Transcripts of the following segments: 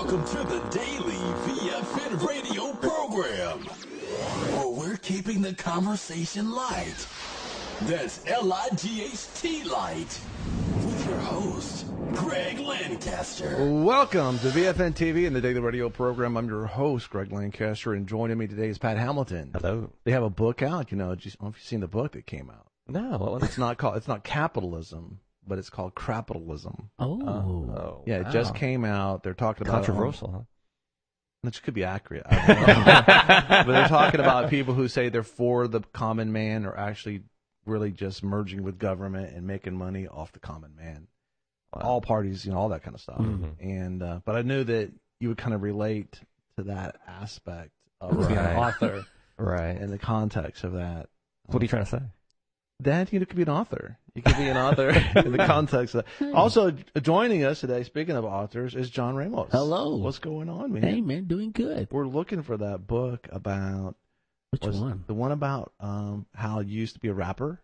Welcome to the Daily VFN radio program, where we're keeping the conversation light. That's L-I-G-H-T light. With your host, Greg Lancaster. Welcome to VFN TV and the Daily Radio program. I'm your host, Greg Lancaster, and joining me today is Pat Hamilton. Hello. They have a book out. You know, I don't know if you've seen the book that came out. No. It's not capitalism, but it's called Crapitalism. Oh. Yeah, it just came out. They're talking about controversial, huh? Which could be accurate. I don't know. But they're talking about people who say they're for the common man are actually really just merging with government and making money off the common man. Wow. All parties, all that kind of stuff. Mm-hmm. And but I knew that you would kind of relate to that aspect of being an author, right? In the context of that. What are you trying to say? That you could be an author. You could be an author in the context of that. Also joining us today, speaking of authors, is John Ramos. Hello. What's going on, man? Hey, man, doing good. We're looking for that book about which one? The one about how you used to be a rapper.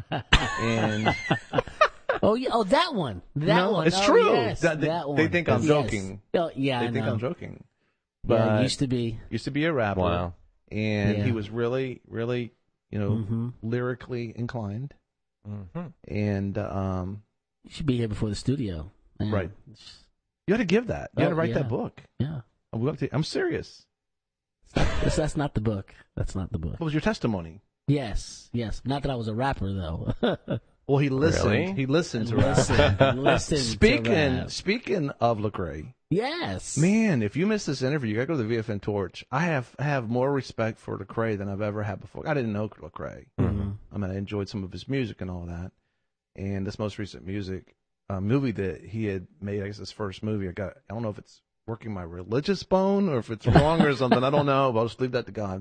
And oh yeah, that one. That one. It's true. Yes, that one. They think I'm joking. Oh yeah, they think I'm joking. But yeah, used to be a rapper. Wow. And he was really, really, lyrically inclined. Mm-hmm. And you should be here before the studio. Man. Right. You got to give that. You got to write that book. Yeah. I'm serious. That's not the book. That's not the book. What was your testimony? Yes. Not that I was a rapper though. Well, he listened. Really? He listened to rap. Listened Speaking of Lecrae. Yes. Man, if you miss this interview, you got to go to the VFN Torch. I have more respect for Lecrae than I've ever had before. I didn't know Lecrae. Mm-hmm. I mean, I enjoyed some of his music and all that. And this most recent movie that he had made, I guess his first movie, I don't know if it's working my religious bone or if it's wrong or something. I don't know, but I'll just leave that to God.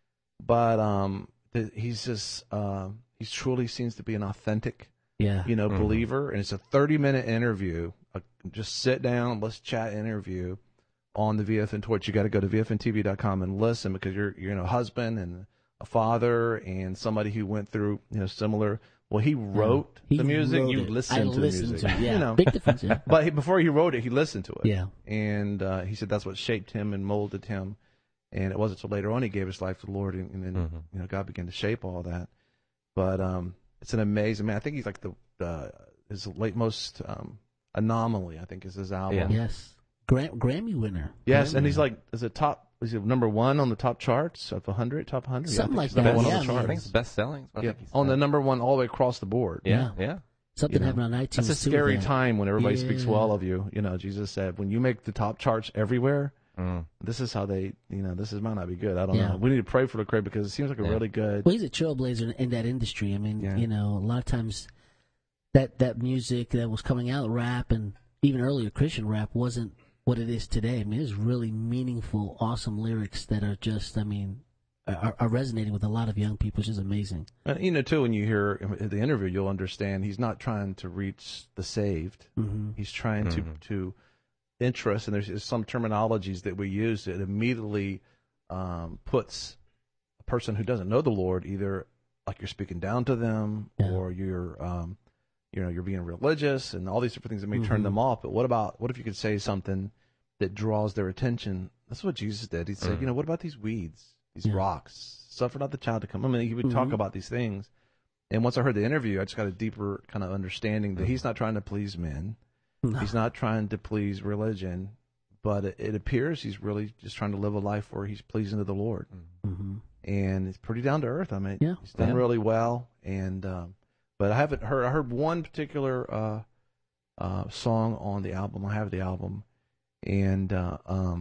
But he's just he truly seems to be an authentic, believer. And it's a 30-minute interview. Just sit down, let's chat interview on the VFN Torch. You got to go to VFNTV.com and listen because you're a husband and a father and somebody who went through similar. Well, he wrote the music. You listened to the music. Big difference. Yeah. But before he wrote it, he listened to it. Yeah. And he said that's what shaped him and molded him. And it wasn't until later on he gave his life to the Lord, and then God began to shape all that. But it's an amazing man. I think he's like his late most Anomaly, I think, is his album. Yeah. Yes. Grammy winner. Yes, and he's like, is he number one on the top charts of 100, top 100? Something like that. Yeah, on the chart. I think it's best selling. On the number one all the way across the board. Yeah. Something happened on iTunes. That's a scary time when everybody speaks well of you. Jesus said, when you make the top charts everywhere, this is how they, this might not be good. I don't know. We need to pray for Lecrae because it seems like a really good. Well, he's a trailblazer in that industry. I mean, a lot of times that music that was coming out, rap and even earlier Christian rap, wasn't what it is today. I mean, it's really meaningful, awesome lyrics that are just, are resonating with a lot of young people, which is amazing. And, too, when you hear the interview, you'll understand he's not trying to reach the saved. Mm-hmm. He's trying to interest, and there's some terminologies that we use that immediately puts a person who doesn't know the Lord either like you're speaking down to them or you're you're being religious and all these different things that may turn them off. But what if you could say something that draws their attention? That's what Jesus did. He said, what about these weeds, these rocks? Suffer not the child to come. I mean, he would talk about these things. And once I heard the interview, I just got a deeper kind of understanding that he's not trying to please men. No. He's not trying to please religion. But it appears he's really just trying to live a life where he's pleasing to the Lord. Mm-hmm. And it's pretty down to earth. I mean, he's done really well. And but I heard one particular song on the album. I have the album, and but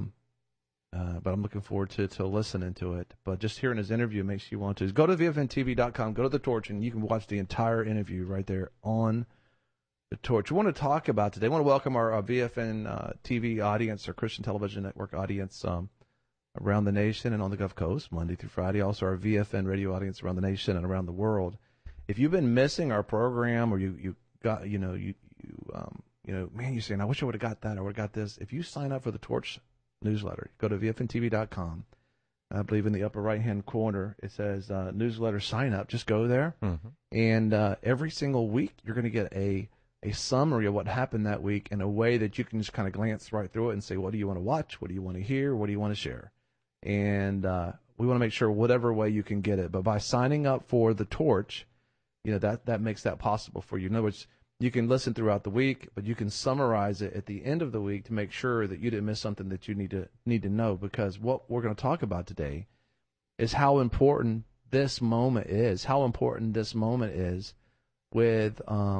I'm looking forward to listening to it. But just hearing his interview makes you want to. Go to VFNTV.com, go to the Torch, and you can watch the entire interview right there on the Torch. We want to talk about today. I want to welcome our VFN TV audience, our Christian Television Network audience around the nation and on the Gulf Coast, Monday through Friday. Also, our VFN radio audience around the nation and around the world. If you've been missing our program, or you got, man, you're saying, I wish I would have got that, or would have got this. If you sign up for the Torch newsletter, go to VFNTV.com. I believe in the upper right-hand corner, it says newsletter sign up. Just go there. Mm-hmm. And every single week, you're going to get a a summary of what happened that week in a way that you can just kind of glance right through it and say, what do you want to watch? What do you want to hear? What do you want to share? And we want to make sure whatever way you can get it. But by signing up for the Torch, that makes that possible for you. In other words, you can listen throughout the week, but you can summarize it at the end of the week to make sure that you didn't miss something that you need to know. Because what we're going to talk about today is how important this moment is. How important this moment is with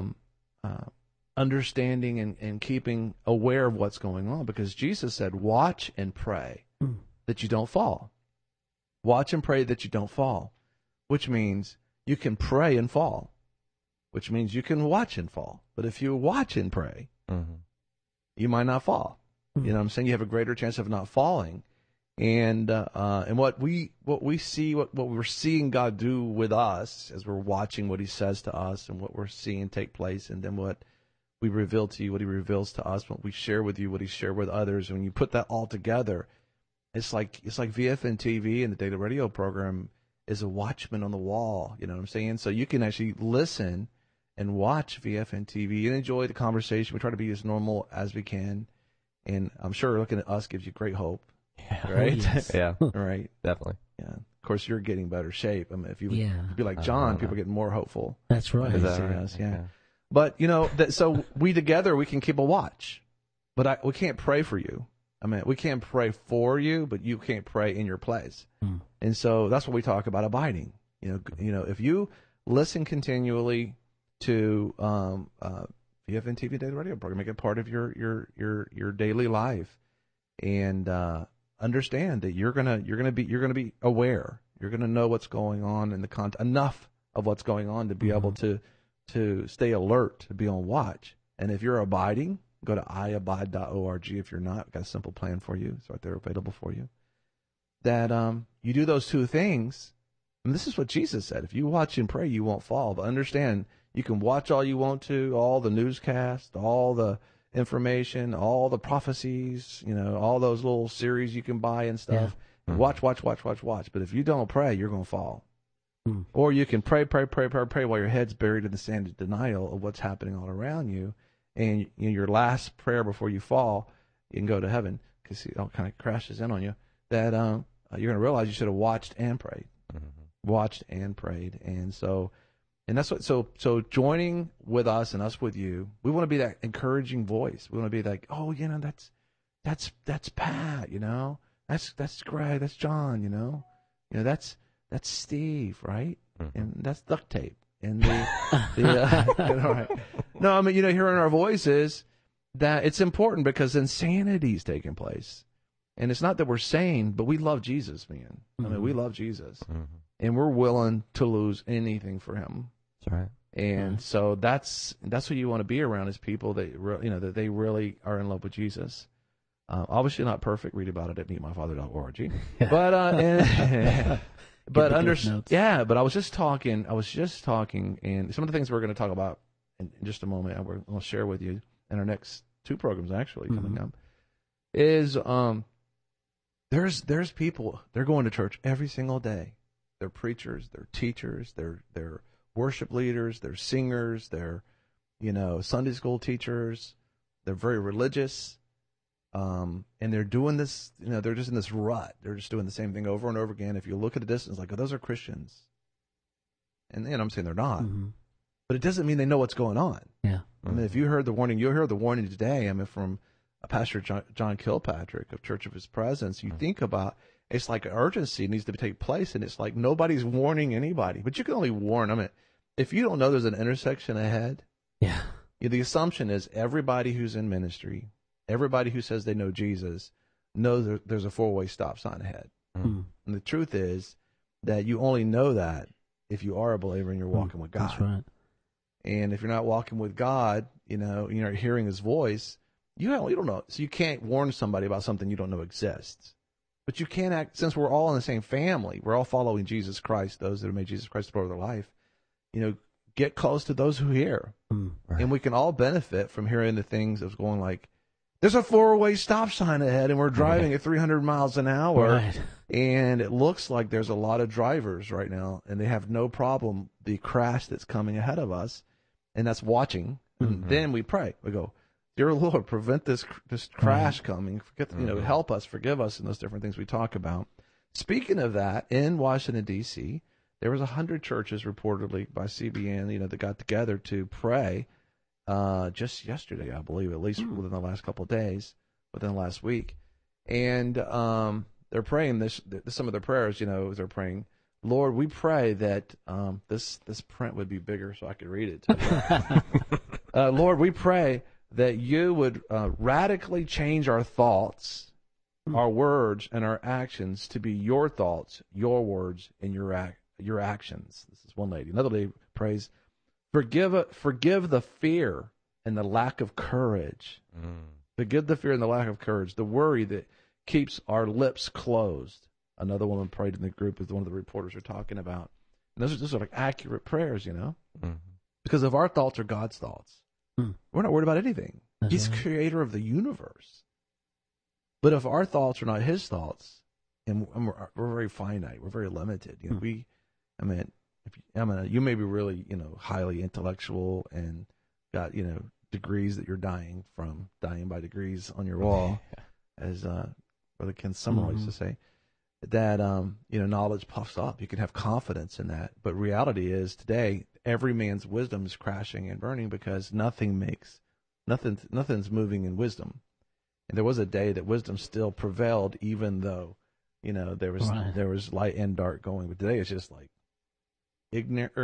understanding and keeping aware of what's going on. Because Jesus said, "Watch and pray that you don't fall." Watch and pray that you don't fall, which means you can pray and fall, which means you can watch and fall. But if you watch and pray, you might not fall. You know what I'm saying? You have a greater chance of not falling. And what we're seeing God do with us as we're watching what He says to us and what we're seeing take place, and then what we reveal to you, what He reveals to us, what we share with you, what He shared with others. And when you put that all together, it's like VFN TV and the Daily Radio program is a watchman on the wall. You know what I'm saying? So you can actually listen and watch VFN TV and enjoy the conversation. We try to be as normal as we can, and I'm sure looking at us gives you great hope. Yeah. Right? Yes. Yeah. Right. Definitely. Yeah. Of course, you're getting better shape. I mean, if you Yeah. be like John, people get more hopeful. That's right. Is that See right? us, yeah. Okay. But so we together we can keep a watch, but we can't pray for you. I mean, we can't pray for you, but you can't pray in your place. And so that's what we talk about abiding. If you listen continually to VFN TV Daily Radio program, make it part of your daily life, and understand that you're gonna be aware. You're gonna know what's going on in the enough of what's going on to be able to stay alert, to be on watch. And if you're abiding, go to iabide.org. If you're not, I've got a simple plan for you. It's right there available for you. That you do those two things. And this is what Jesus said. If you watch and pray, you won't fall. But understand, you can watch all you want to, all the newscasts, all the information, all the prophecies, all those little series you can buy and stuff. Yeah. Watch. But if you don't pray, you're going to fall. Or you can pray while your head's buried in the sand of denial of what's happening all around you. And your last prayer before you fall, you can go to heaven, because it all kind of crashes in on you, that you're going to realize you should have watched and prayed. Watched and prayed. And that's what, so joining with us and us with you, we want to be that encouraging voice. We want to be like, oh, that's Pat, that's Greg, that's John, that's Steve, right? And that's duct tape. And all right. No, I mean, hearing our voices, that it's important because insanity is taking place. And it's not that we're sane, but we love Jesus, man. I mean, we love Jesus. And we're willing to lose anything for Him. That's right. And so that's who you want to be around, is people that, that they really are in love with Jesus. Obviously not perfect. Read about it at meetmyfather.org. But, but but I was just talking, and some of the things we're going to talk about in just a moment, we're going to share with you in our next two programs actually coming up, is there's people, they're going to church every single day. They're preachers, they're teachers, they're worship leaders, they're singers, they're Sunday school teachers, they're very religious. And they're doing this, they're just in this rut. They're just doing the same thing over and over again. If you look at a distance, like, oh, those are Christians. And I'm saying they're not. But it doesn't mean they know what's going on. Yeah. I mean, if you heard the warning, you heard the warning today, from Pastor John Kilpatrick of Church of His Presence. You think about, it's like urgency needs to take place, and it's like nobody's warning anybody. But you can only warn. I mean, if you don't know there's an intersection ahead, the assumption is everybody who's in ministry, everybody who says they know Jesus, knows there's a four-way stop sign ahead. And the truth is that you only know that if you are a believer and you're walking with God. That's right. And if you're not walking with God, you're not hearing His voice, you don't know. So you can't warn somebody about something you don't know exists. But you can act, since we're all in the same family, we're all following Jesus Christ, those that have made Jesus Christ the Lord of their life, get close to those who hear. Right. And we can all benefit from hearing the things that's going like, there's a four-way stop sign ahead, and we're driving at 300 miles an hour, and it looks like there's a lot of drivers right now, and they have no problem the crash that's coming ahead of us, and that's watching. And then we pray. We go, dear Lord, prevent this crash coming. Help us, forgive us, and those different things we talk about. Speaking of that, in Washington, D.C., there was 100 churches reportedly by CBN, that got together to pray just yesterday, I believe, at least within the last couple of days, within the last week. And they're praying some of their prayers, they're praying, Lord, we pray that this print would be bigger so I could read it. Lord, we pray that you would radically change our thoughts, our words, and our actions to be your thoughts, your words, and your actions. This is one lady. Another lady prays, forgive the fear and the lack of courage. Forgive the fear and the lack of courage, the worry that keeps our lips closed. Another woman prayed in the group, as one of the reporters are talking about. And those are like accurate prayers, because if our thoughts are God's thoughts, we're not worried about anything. He's creator of the universe. But if our thoughts are not his thoughts, and we're very finite, we're very limited. You may be really, highly intellectual and got, degrees that you're dying by degrees on your wall, as Brother Ken Summerall used to say. That knowledge puffs up. You can have confidence in that. But reality is today, every man's wisdom is crashing and burning because nothing's moving in wisdom. And there was a day that wisdom still prevailed, even though there was light and dark going. But today it's just like ignorant,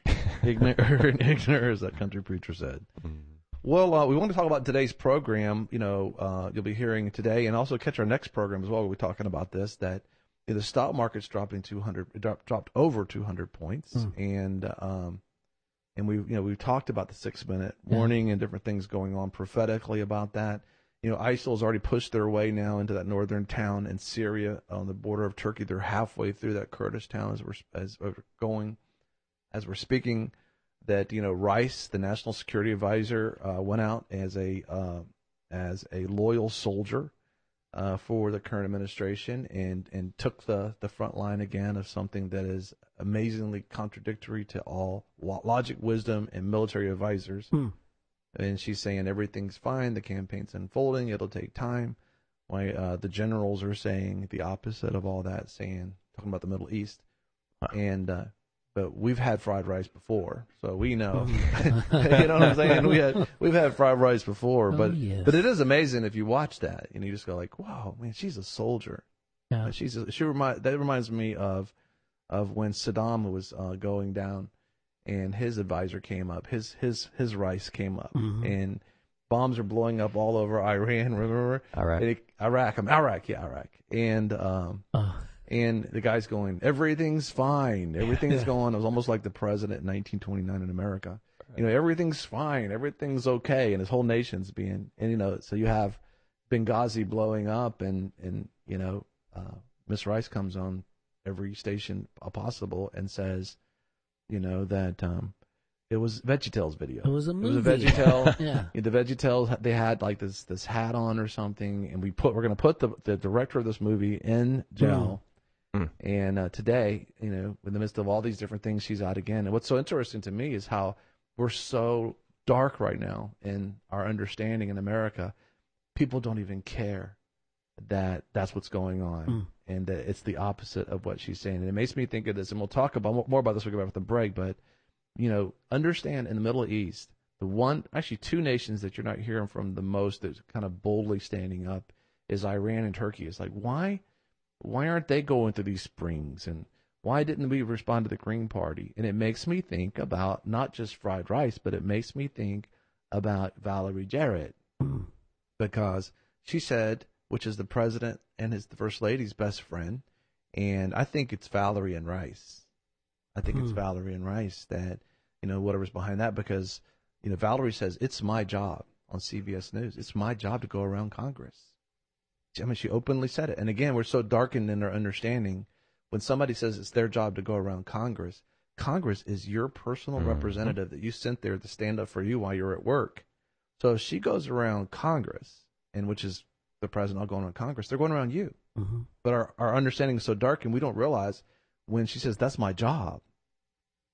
as that country preacher said. Well, we want to talk about today's program. You'll be hearing today, and also catch our next program as well. We'll be talking about this. That the stock market's dropped over 200 points, and we've talked about the 6-minute warning and different things going on prophetically about that. ISIL has already pushed their way now into that northern town in Syria on the border of Turkey. They're halfway through that Kurdish town as we're speaking. That Rice, the national security advisor, went out as a loyal soldier for the current administration and took the front line again of something that is amazingly contradictory to all logic, wisdom, and military advisors. And she's saying everything's fine, the campaign's unfolding, it'll take time. Why the generals are saying the opposite of all that, talking about the Middle East. But we've had fried rice before, so we know. You know what I'm saying? We've had fried rice before, but it is amazing if you watch that, you just go like, "Wow, man, she's a soldier." Yeah. That reminds me of when Saddam was going down, and his advisor came up, his rice came up, and bombs are blowing up all over Iran. Remember? Iraq, and the guy's going, everything's fine. Everything's going. It was almost like the president in 1929 in America. Everything's fine. Everything's okay. And his whole nation's so you have Benghazi blowing up and Miss Rice comes on every station possible and says, that it was VeggieTales video. It was a movie. It was a VeggieTale. The VeggieTales, they had like this hat on or something, and we're going to put the director of this movie in jail. And today, in the midst of all these different things, she's out again. And what's so interesting to me is how we're so dark right now in our understanding in America. People don't even care that that's what's going on, and that it's the opposite of what she's saying. And it makes me think of this, and we'll talk about more about this when we go back with the break. But understand in the Middle East, two nations that you're not hearing from the most that's kind of boldly standing up is Iran and Turkey. It's like, why aren't they going through these springs? And why didn't we respond to the Green Party? And it makes me think about not just fried rice, but it makes me think about Valerie Jarrett. Because she said, which is the president and the first lady's best friend, and I think it's Valerie and Rice. It's Valerie and Rice that, whatever's behind that, because, Valerie says, it's my job on CBS News. It's my job to go around Congress. She openly said it. And again, we're so darkened in our understanding. When somebody says it's their job to go around Congress, Congress is your personal representative that you sent there to stand up for you while you're at work. So if she goes around Congress, and which is the president all going around Congress, they're going around you. But our understanding is so dark, and we don't realize when she says, that's my job.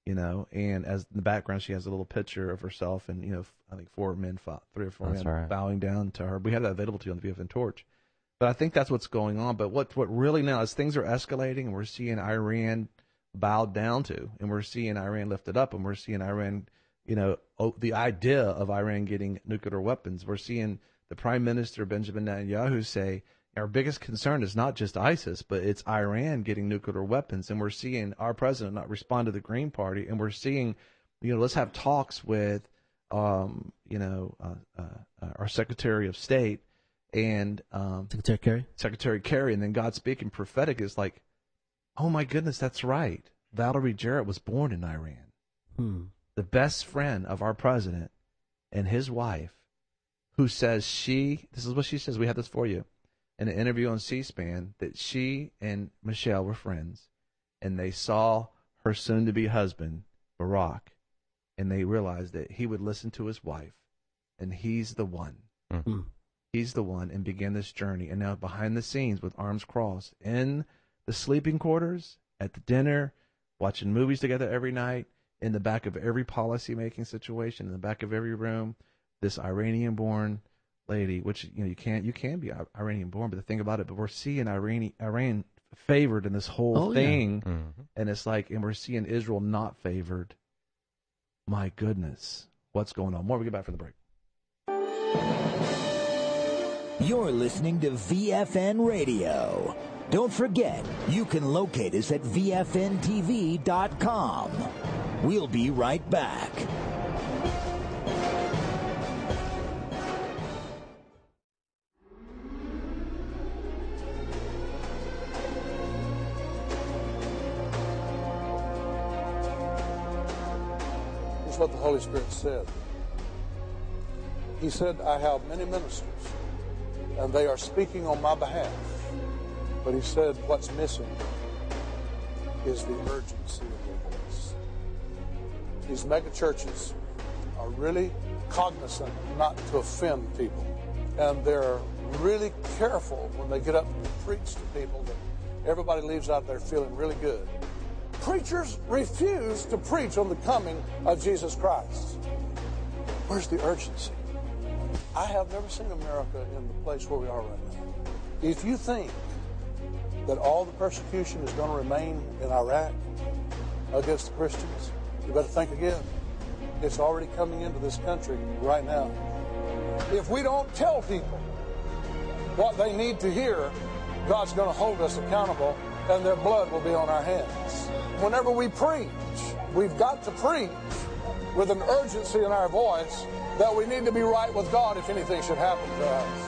and as in the background, she has a little picture of herself and, I think 3 or 4 men bowing down to her. We have that available to you on the VFN Torch. But I think that's what's going on. But what really now is things are escalating, and we're seeing Iran bowed down to, and we're seeing Iran lifted up, and we're seeing Iran, the idea of Iran getting nuclear weapons. We're seeing the Prime Minister, Benjamin Netanyahu, say, our biggest concern is not just ISIS, but it's Iran getting nuclear weapons. And we're seeing our president not respond to the Green Party. And we're seeing, let's have talks with, our Secretary of State and Secretary Kerry. And then God speaking prophetic is like, oh my goodness, that's right. Valerie Jarrett was born in Iran. The best friend of our president and his wife, who says this is what she says, we have this for you, in an interview on C-SPAN, that she and Michelle were friends, and they saw her soon-to-be husband, Barack, and they realized that he would listen to his wife, and he's the one. Mm-hmm. He's the one, and began this journey. And now behind the scenes with arms crossed, in the sleeping quarters, at the dinner, watching movies together every night, in the back of every policy-making situation, in the back of every room, this Iranian-born lady, which you can be Iranian born, but the thing about it, but we're seeing Iran favored in this whole thing, and it's like, and we're seeing Israel not favored. My goodness, what's going on? More we get back from the break. You're listening to VFN Radio. Don't forget, you can locate us at VFNTV.com. We'll be right back. What the Holy Spirit said. He said, I have many ministers, and they are speaking on my behalf. But he said, what's missing is the urgency of their voice. These mega churches are really cognizant not to offend people, and they're really careful when they get up and preach to people that everybody leaves out there feeling really good. Preachers refuse to preach on the coming of Jesus Christ. Where's the urgency? I have never seen America in the place where we are right now. If you think that all the persecution is going to remain in Iraq against the Christians, you better think again. It's already coming into this country right now. If we don't tell people what they need to hear, God's going to hold us accountable, and their blood will be on our hands. Whenever we preach, we've got to preach with an urgency in our voice that we need to be right with God if anything should happen to us.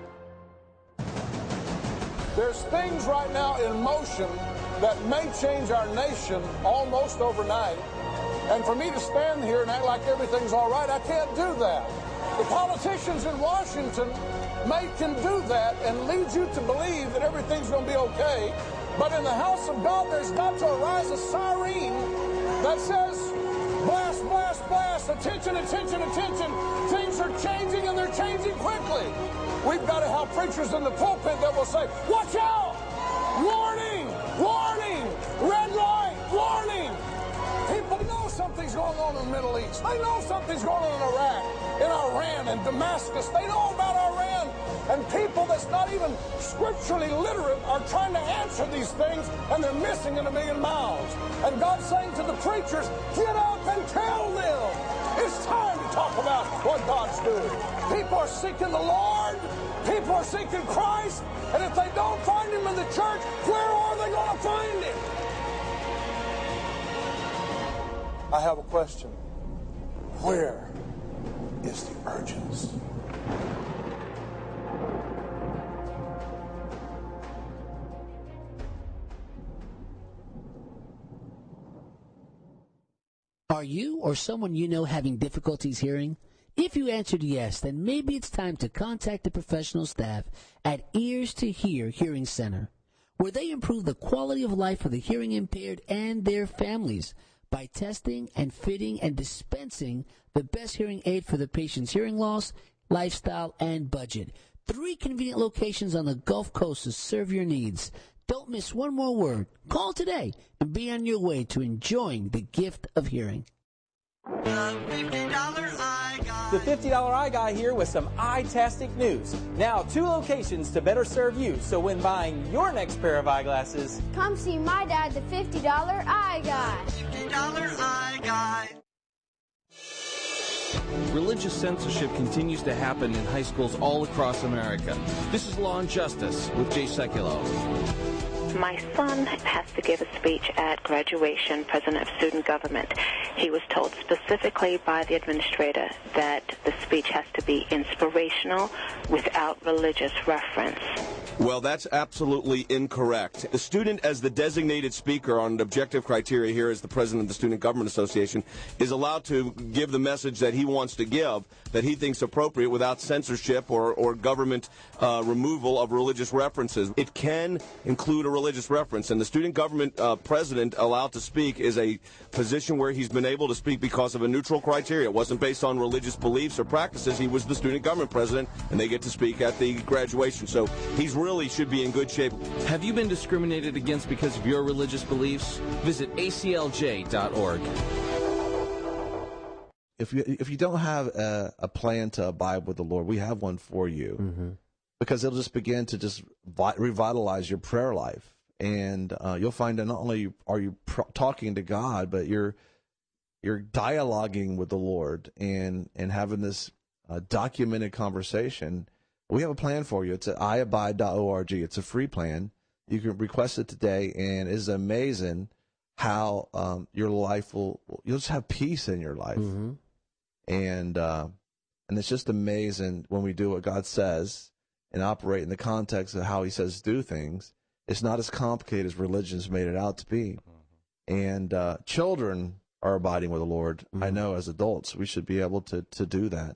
There's things right now in motion that may change our nation almost overnight. And for me to stand here and act like everything's all right, I can't do that. The politicians in Washington can do that and lead you to believe that everything's going to be okay. But in the house of God, there's got to arise a siren that says, blast, blast, blast, attention, attention, attention. Things are changing, and they're changing quickly. We've got to have preachers in the pulpit that will say, watch out! Warning! Warning! Red light! Warning! People know something's going on in the Middle East. They know something's going on in Iraq, in Iran, and Damascus. They know about Iran. And people that's not even scripturally literate are trying to answer these things, and they're missing in a million miles. And God's saying to the preachers, get up and tell them. It's time to talk about what God's doing. People are seeking the Lord. People are seeking Christ. And if they don't find Him in the church, where are they going to find Him? I have a question. Where is the urgency? Are you or someone you know having difficulties hearing? If you answered yes, then maybe it's time to contact the professional staff at Ears to Hear Hearing Center, where they improve the quality of life for the hearing impaired and their families by testing and fitting and dispensing the best hearing aid for the patient's hearing loss, lifestyle, and budget. 3 convenient locations on the Gulf Coast to serve your needs. Don't miss one more word. Call today and be on your way to enjoying the gift of hearing. The $50 Eye Guy here with some eye-tastic news. Now 2 locations to better serve you, so when buying your next pair of eyeglasses, come see my dad, the $50 Eye Guy. $50 Eye Guy. Religious censorship continues to happen in high schools all across America. This is Law and Justice with Jay Sekulow. My son has to give a speech at graduation, president of student government. He was told specifically by the administrator that the speech has to be inspirational without religious reference. Well, that's absolutely incorrect. The student, as the designated speaker on objective criteria here as the president of the Student Government Association, is allowed to give the message that he wants to give, that he thinks appropriate without censorship or government removal of religious references. It can include a religious reference, and the student government president allowed to speak is a position where he's been able to speak because of a neutral criteria. It wasn't based on religious beliefs or practices. He was the student government president, and they get to speak at the graduation. So he's really should be in good shape. Have you been discriminated against because of your religious beliefs? Visit aclj.org. If you don't have a plan to abide with the Lord, we have one for you, because it'll just begin to just revitalize your prayer life, and you'll find that not only are you talking to God, but you're dialoguing with the Lord and having this documented conversation. We have a plan for you. It's at iabide.org. It's a free plan. You can request it today, and it's amazing how your life you'll just have peace in your life. And it's just amazing when we do what God says and operate in the context of how he says do things. It's not as complicated as religion's made it out to be. And children are abiding with the Lord. I know as adults we should be able to do that.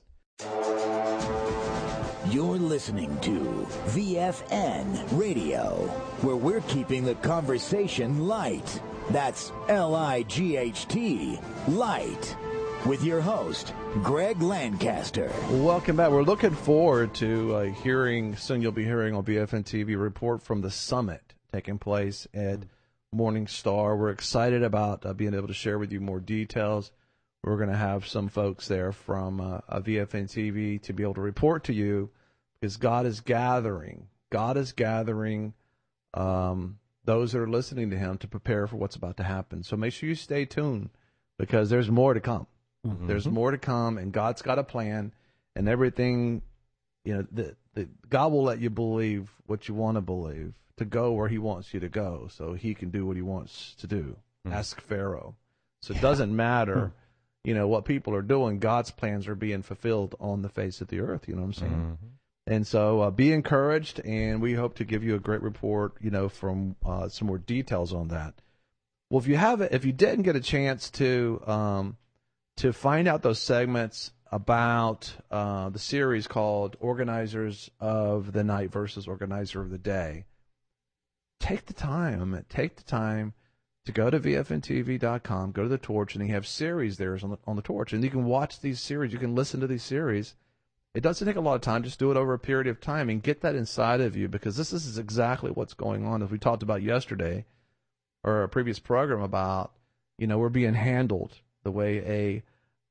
You're listening to VFN Radio, where we're keeping the conversation light. That's L-I-G-H-T, light. With your host, Greg Lancaster. Welcome back. We're looking forward to soon you'll be hearing on BFN TV, a report from the summit taking place at Morning Star. We're excited about being able to share with you more details. We're going to have some folks there from VFN TV to be able to report to you, because God is gathering. God is gathering those that are listening to him to prepare for what's about to happen. So make sure you stay tuned, because there's more to come. There's more to come, and God's got a plan, and everything, God will let you believe what you want to believe, to go where he wants you to go, so he can do what he wants to do. Ask Pharaoh. So it doesn't matter, what people are doing. God's plans are being fulfilled on the face of the earth. You know what I'm saying? And so be encouraged, and we hope to give you a great report, from some more details on that. Well, if you didn't get a chance to find out those segments about the series called Organizers of the Night versus Organizer of the Day, take the time to go to VFNTV.com, go to the Torch, and they have series there on the Torch. And you can watch these series. You can listen to these series. It doesn't take a lot of time. Just do it over a period of time and get that inside of you, because this is exactly what's going on, as we talked about yesterday or a previous program about, we're being handled the way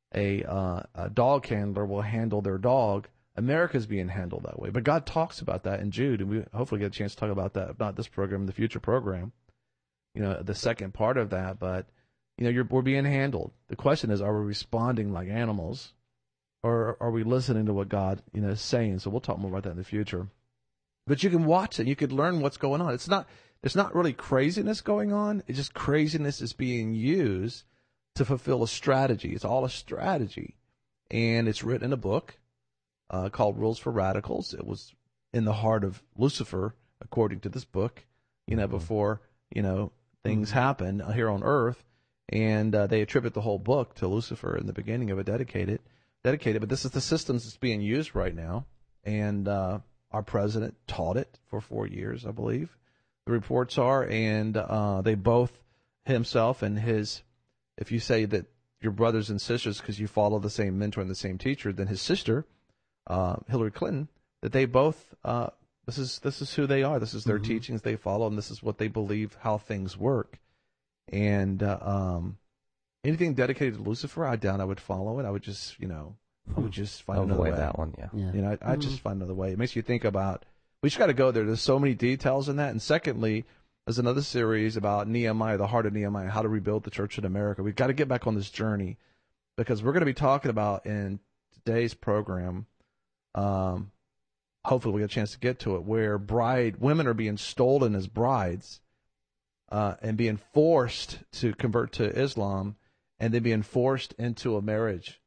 a dog handler will handle their dog. America's being handled that way. But God talks about that in Jude, and we hopefully get a chance to talk about that, not this program, the future program, the second part of that. But, we're being handled. The question is, are we responding like animals, or are we listening to what God, is saying? So we'll talk more about that in the future. But you can watch it. You could learn what's going on. It's not really craziness going on. It's just craziness is being used to fulfill a strategy. It's all a strategy. And it's written in a book called Rules for Radicals. It was in the heart of Lucifer, according to this book, before, things happen here on earth. And they attribute the whole book to Lucifer in the beginning of it, dedicated. But this is the systems that's being used right now. And our president taught it for 4 years, I believe. The reports are, and they both, himself and his, if you say that your brothers and sisters, because you follow the same mentor and the same teacher, then his sister, Hillary Clinton, that they both This is who they are. This is their teachings they follow, and this is what they believe how things work. And anything dedicated to Lucifer, I doubt I would follow it. I would just, find another way. That one, yeah. I just find another way. It makes you think about. We just got to go there. There's so many details in that. And secondly, there's another series about Nehemiah, the heart of Nehemiah, how to rebuild the church in America. We've got to get back on this journey because we're going to be talking about in today's program. Hopefully we'll get a chance to get to it, where women are being stolen as brides and being forced to convert to Islam, and then being forced into a marriage.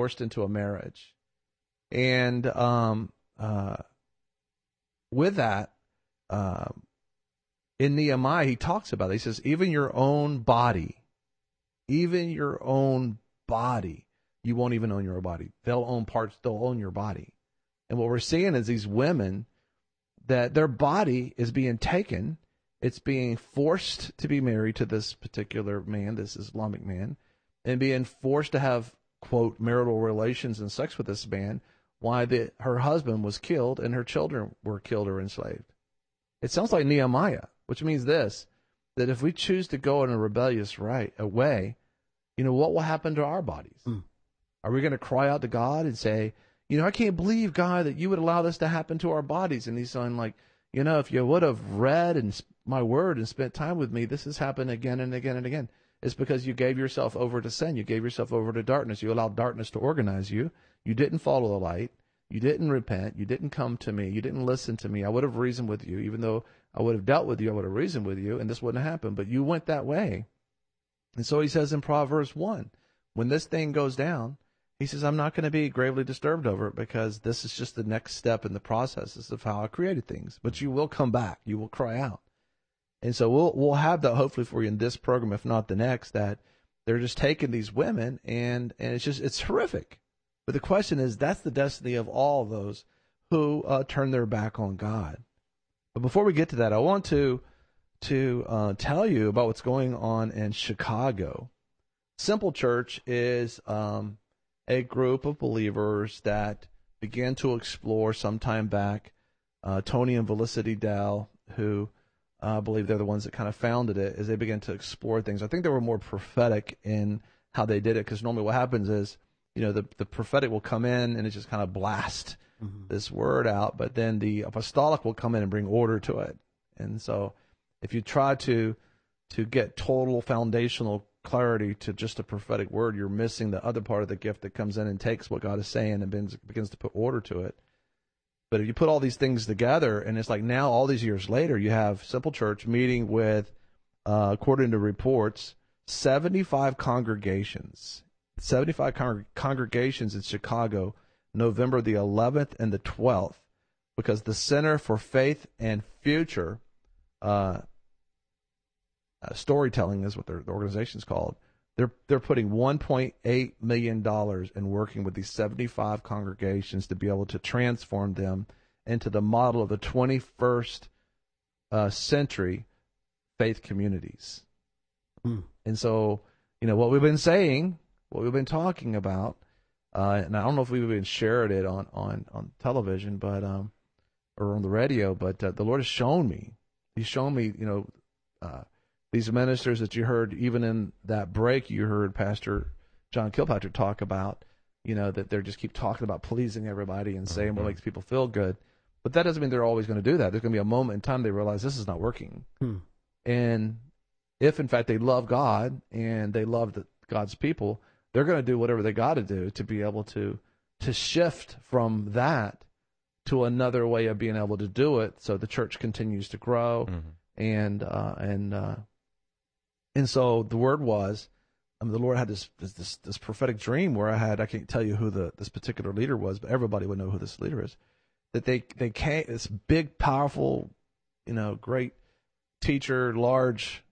And with that, in Nehemiah, he talks about it. He says, even your own body, you won't even own your own body. They'll own parts, they'll own your body. And what we're seeing is these women, that their body is being taken. It's being forced to be married to this particular man, this Islamic man, and being forced to have, quote, marital relations and sex with this man, while her husband was killed and her children were killed or enslaved. It sounds like Nehemiah, which means this, that if we choose to go in a rebellious way, what will happen to our bodies? Are we going to cry out to God and say, I can't believe, God, that you would allow this to happen to our bodies? And he's saying, like, if you would have read my word and spent time with me, this has happened again and again and again. It's because you gave yourself over to sin. You gave yourself over to darkness. You allowed darkness to organize you. You didn't follow the light. You didn't repent. You didn't come to me. You didn't listen to me. I would have reasoned with you. Even though I would have dealt with you, I would have reasoned with you, and this wouldn't happen. But you went that way. And so he says in Proverbs 1, when this thing goes down, he says, I'm not going to be gravely disturbed over it, because this is just the next step in the processes of how I created things. But you will come back. You will cry out. And so we'll have that hopefully for you in this program, if not the next, that they're just taking these women, and it's horrific. But the question is, that's the destiny of all of those who turn their back on God. But before we get to that, I want to tell you about what's going on in Chicago. Simple Church is a group of believers that began to explore some time back. Tony and Felicity Dell, who I believe they're the ones that kind of founded it, as they began to explore things. I think they were more prophetic in how they did it, because normally what happens is, the prophetic will come in and it just kind of blast this word out, but then the apostolic will come in and bring order to it. And so if you try to get total foundational clarity to just a prophetic word, you're missing the other part of the gift that comes in and takes what God is saying and begins to put order to it. But if you put all these things together, and it's like now, all these years later, you have Simple Church meeting with, according to reports, 75 congregations. 75 congregations in Chicago, November the 11th and the 12th, because the Center for Faith and Future Storytelling is what the organization's called. They're putting $1.8 million in working with these 75 congregations to be able to transform them into the model of the 21st century faith communities. And so, what we've been saying, what we've been talking about, and I don't know if we've been sharing it on television, but or on the radio, but the Lord has shown me. He's shown me, these ministers that you heard, even in that break, you heard Pastor John Kilpatrick talk about, that they just keep talking about pleasing everybody and saying what makes people feel good. But that doesn't mean they're always going to do that. There's going to be a moment in time they realize this is not working. And if, in fact, they love God and they love God's people, they're going to do whatever they got to do to be able to shift from that to another way of being able to do it, so the church continues to grow. And so the word was, the Lord had this prophetic dream where I can't tell you who this particular leader was, but everybody would know who this leader is. That they came, this big, powerful, great teacher, large,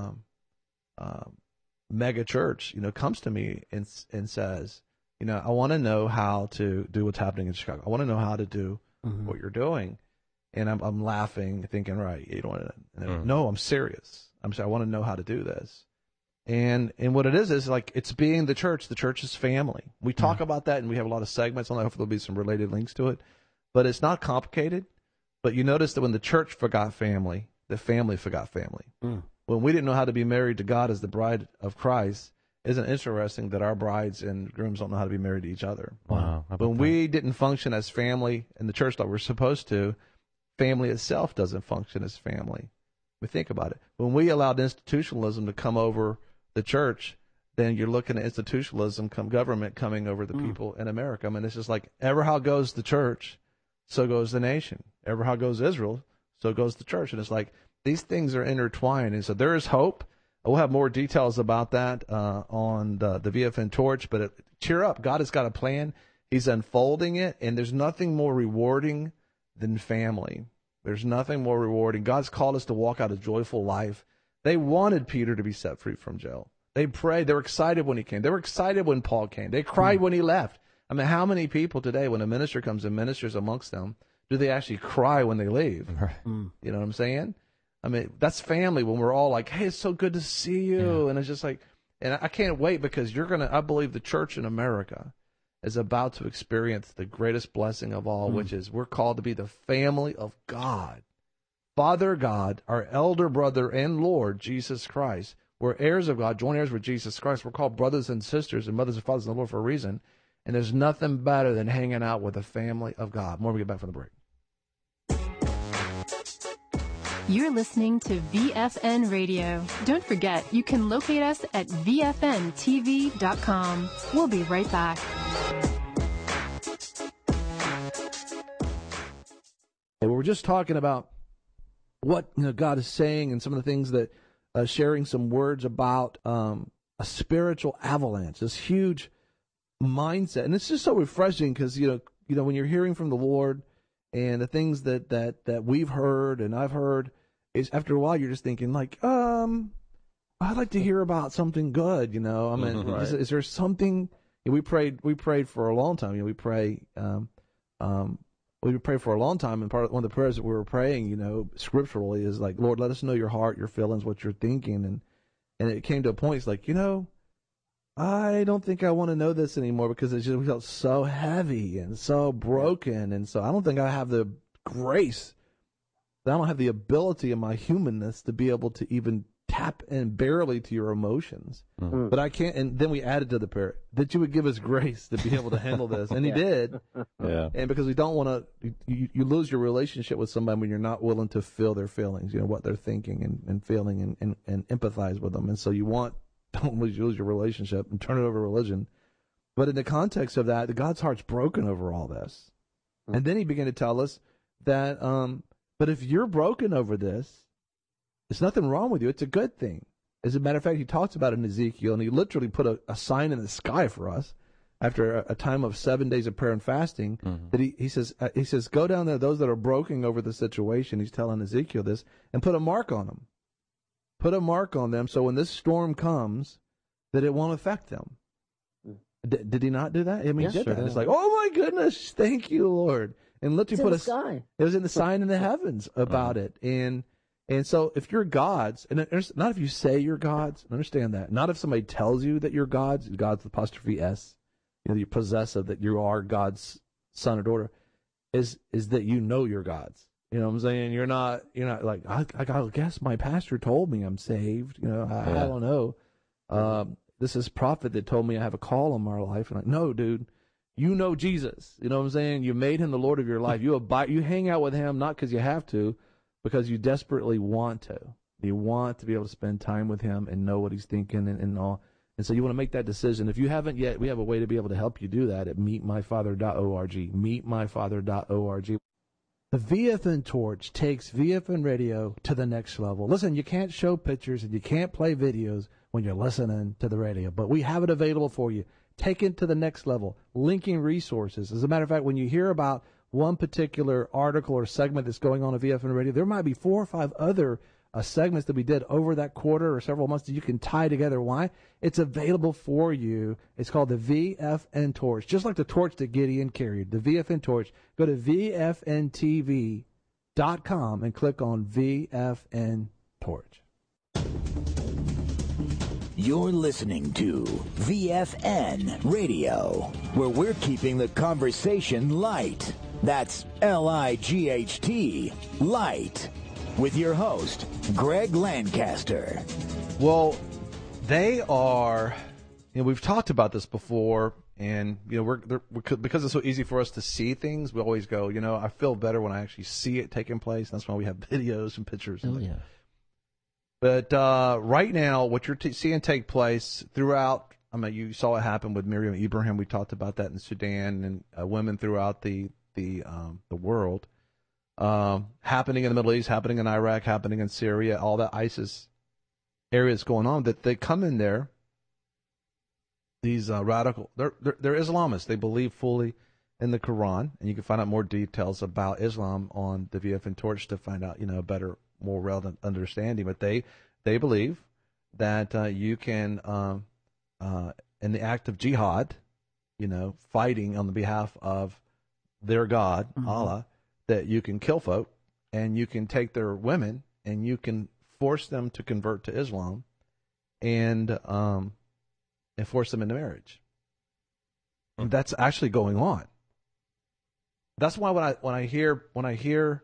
mega church, comes to me and says, I want to know how to do what's happening in Chicago. I want to know how to do what you're doing. And I'm laughing, thinking, right, you don't want to. No, I'm serious. I want to know how to do this. And what it is like, it's being the church. The church is family. We talk about that, and we have a lot of segments on that. Hopefully there'll be some related links to it. But it's not complicated. But you notice that when the church forgot family, the family forgot family. When we didn't know how to be married to God as the bride of Christ, isn't it interesting that our brides and grooms don't know how to be married to each other? Wow. When we didn't function as family in the church like we're supposed to, family itself doesn't function as family. I mean, think about it. When we allowed institutionalism to come over the church, then you're looking at institutionalism, government coming over the people in America. I mean, it's just like, ever how goes the church, so goes the nation. Ever how goes Israel, so goes the church. And it's like, these things are intertwined. And so there is hope. We'll have more details about that on the VFN Torch. But cheer up. God has got a plan. He's unfolding it. And there's nothing more rewarding than family. There's nothing more rewarding. God's called us to walk out a joyful life. They wanted Peter to be set free from jail. They prayed. They were excited when he came. They were excited when Paul came. They cried when he left. I mean, how many people today, when a minister comes and ministers amongst them, do they actually cry when they leave? You know what I'm saying? I mean, that's family when we're all like, hey, it's so good to see you. Yeah. And it's just like, and I can't wait because I believe the church in America is about to experience the greatest blessing of all, which is we're called to be the family of God. Father God, our elder brother and Lord, Jesus Christ. We're heirs of God, joint heirs with Jesus Christ. We're called brothers and sisters and mothers and fathers in the Lord for a reason. And there's nothing better than hanging out with the family of God. More when we get back from the break. You're listening to VFN Radio. Don't forget, you can locate us at VFNTV.com. We'll be right back. We were just talking about what God is saying and some of the things that sharing some words about a spiritual avalanche, this huge mindset. And it's just so refreshing because, when you're hearing from the Lord and the things that we've heard and I've heard, is after a while you're just thinking like, I'd like to hear about something good, I mean, right. Is there something? We prayed for a long time. We pray for a long time, and one of the prayers that we were praying, scripturally, is like, Lord, let us know your heart, your feelings, what you're thinking, and it came to a point. It's like, I don't think I want to know this anymore because it just felt so heavy and so broken, and so I don't think I have the grace. I don't have the ability in my humanness to be able to even tap in barely to your emotions. Mm-hmm. But I can't. And then we added to the prayer that you would give us grace to be able to handle this, and He did. Yeah. And because we don't want to, you lose your relationship with somebody when you're not willing to feel their feelings, what they're thinking and feeling, and empathize with them. And so don't lose your relationship and turn it over to religion. But in the context of that, God's heart's broken over all this. Mm-hmm. And then He began to tell us that, but if you're broken over this, there's nothing wrong with you. It's a good thing. As a matter of fact, He talks about it in Ezekiel, and He literally put a sign in the sky for us after a time of 7 days of prayer and fasting. Mm-hmm. That he says, go down there, those that are broken over the situation. He's telling Ezekiel this, and put a mark on them. Put a mark on them, so when this storm comes, that it won't affect them. Did He not do that? I mean, yes, He did that. It's like, oh my goodness, thank you, Lord. And literally put sky. It was in the sign in the heavens about it. And so if you're God's, and not if you say you're God's, understand that. Not if somebody tells you that you're God's apostrophe S, you're possessive, that you are God's son or daughter, is that you're God's. You know what I'm saying? You're not like, I guess my pastor told me I'm saved. I don't know. This is prophet that told me I have a call on my life. And no, dude. You know Jesus. You know what I'm saying? You made Him the Lord of your life. You hang out with Him not because you have to, because you desperately want to. You want to be able to spend time with Him and know what He's thinking and all. And so you want to make that decision. If you haven't yet, we have a way to be able to help you do that at meetmyfather.org. Meetmyfather.org. The VFN Torch takes VFN Radio to the next level. Listen, you can't show pictures and you can't play videos when you're listening to the radio, but we have it available for you. Take it to the next level, linking resources. As a matter of fact, when you hear about one particular article or segment that's going on at VFN Radio, there might be 4 or 5 other segments that we did over that quarter or several months that you can tie together. Why? It's available for you. It's called the VFN Torch, just like the torch that Gideon carried, the VFN Torch. Go to VFNTV.com and click on VFN Torch. You're listening to VFN Radio, where we're keeping the conversation light. That's L-I-G-H-T, Light, with your host, Greg Lancaster. Well, they are, we've talked about this before, and, we're because it's so easy for us to see things, we always go, I feel better when I actually see it taking place. That's why we have videos and pictures. Oh, yeah. But right now, what you're seeing take place throughout, you saw it happen with Miriam Ibrahim. We talked about that in Sudan and women throughout the world, happening in the Middle East, happening in Iraq, happening in Syria, all that ISIS areas going on, that they come in there, these radical, they're Islamists. They believe fully in the Quran, and you can find out more details about Islam on the VFN Torch to find out, a better, more relevant understanding. But they believe that you can, in the act of jihad, fighting on the behalf of their God, Allah, that you can kill folk, and you can take their women, and you can force them to convert to Islam, and force them into marriage. And that's actually going on. That's why when I hear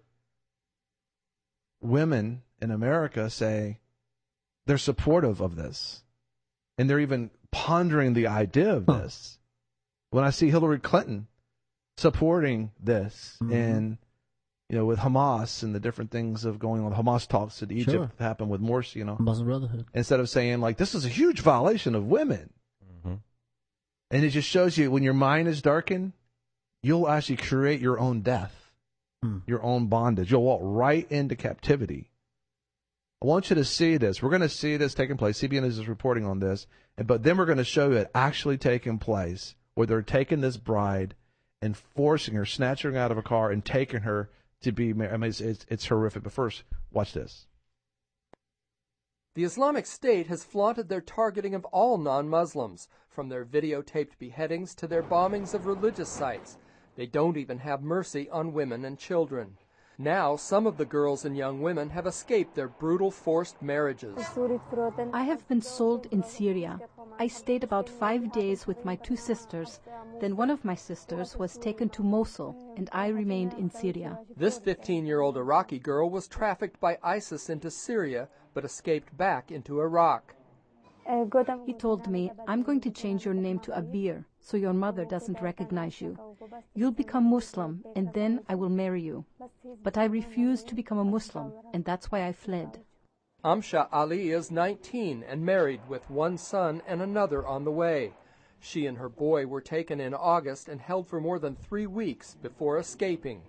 women in America say they're supportive of this, and they're even pondering the idea of this, when I see Hillary Clinton supporting this, and with Hamas and the different things of going on, Hamas talks in Egypt happened with Morsi, Muslim Brotherhood. Instead of saying this is a huge violation of women, and it just shows you when your mind is darkened, you'll actually create your own death, your own bondage. You'll walk right into captivity. I want you to see this. We're going to see this taking place. CBN is reporting on this, but then we're going to show you it actually taking place, where they're taking this bride and forcing her, snatching her out of a car and taking her to be married. It's horrific. But first, watch this. The Islamic State has flaunted their targeting of all non-Muslims, from their videotaped beheadings to their bombings of religious sites. They don't even have mercy on women and children. Now, some of the girls and young women have escaped their brutal forced marriages. I have been sold in Syria. I stayed about 5 days with my 2 sisters. Then one of my sisters was taken to Mosul, and I remained in Syria. This 15-year-old Iraqi girl was trafficked by ISIS into Syria, but escaped back into Iraq. He told me, I'm going to change your name to Abir, so your mother doesn't recognize you. You'll become Muslim, and then I will marry you. But I refused to become a Muslim, and that's why I fled. Amsha Ali is 19 and married with 1 son and another on the way. She and her boy were taken in August and held for more than 3 weeks before escaping.